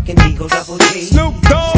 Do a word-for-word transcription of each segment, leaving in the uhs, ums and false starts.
motherfucking D O double G. Snoop Dogg.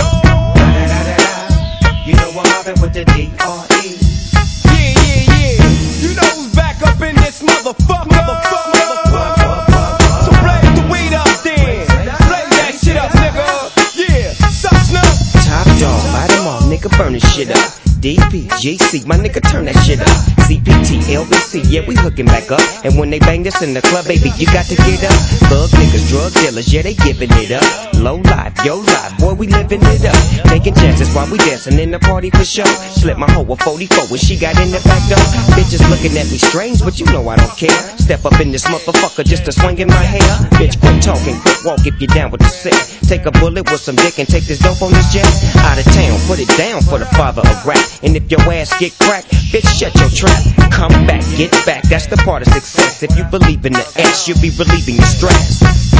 You know I'm mobbing with the D R E. Yeah, yeah, yeah. You know who's back up in this motherfucker. Motherfucker. So blaze the weed up then. Blaze that shit up, nigga. Yeah. Sup, Snoop? Top dog, light 'em all, nigga, burn this shit up. D P, G C, my nigga, turn that shit up. C P T, L B C, yeah, we hooking back up. And when they bang this in the club, baby, you got to get up. Thug niggas, drug dealers, yeah, they giving it up. Low life, yo life, boy, we living it up. Taking chances while we dancing in the party for sure. Slip my hoe a forty-four when she got in the back door. Bitches looking at me strange, but you know I don't care. Step up in this motherfucker just to swing in my hair. Bitch, quit talking, quit walk if you down with the sick. Take a bullet with some dick and take this dope on this jet. Out of town, put it down for the father of rap. And if your ass get cracked, bitch, shut your trap. Come back, get back, that's the part of success. If you believe in the ass, you'll be relieving your stress.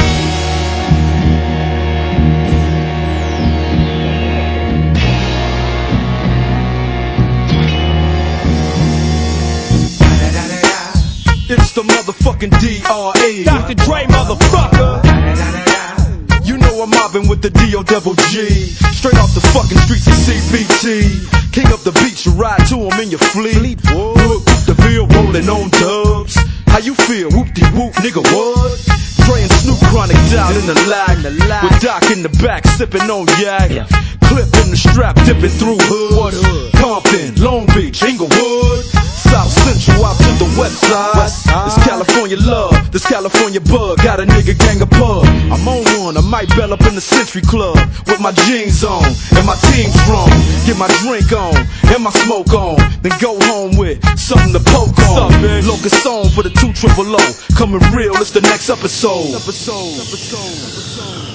It's the motherfucking D R E. Doctor Dre, motherfucker. You know I'm mobbing with the D O double G. Straight off the fucking streets of C P T. King up the beach, you ride to him in your fleet. Look, the bill rolling on dubs. How you feel? Whoop-de-whoop, nigga, what? Dre and Snoop Chronic down in the lag. With Doc in the back, sipping on yak. Clip in the strap, dipping through hoods. Compton, Long Beach, Inglewood. South Central out to the west side. This California love, this California bug. Got a nigga gang of pub. I'm on one, I might bell up in the Century Club. With my jeans on, and my team strong. Get my drink on, and my smoke on. Then go home with something to poke on. Locust song for the two triple O. Coming real, it's the next episode. Episode, episode, episode.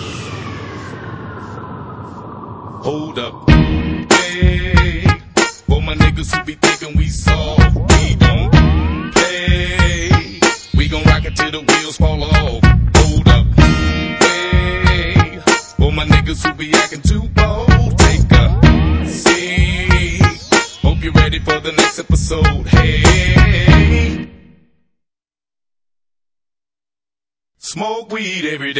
Hold up, hey, for my niggas who be thinking we soft, we don't play. We gon' rock it till the wheels fall off. Hold up, hey, for my niggas who be acting too bold, take a seat. Hope you're ready for the next episode. Hey, smoke weed every day.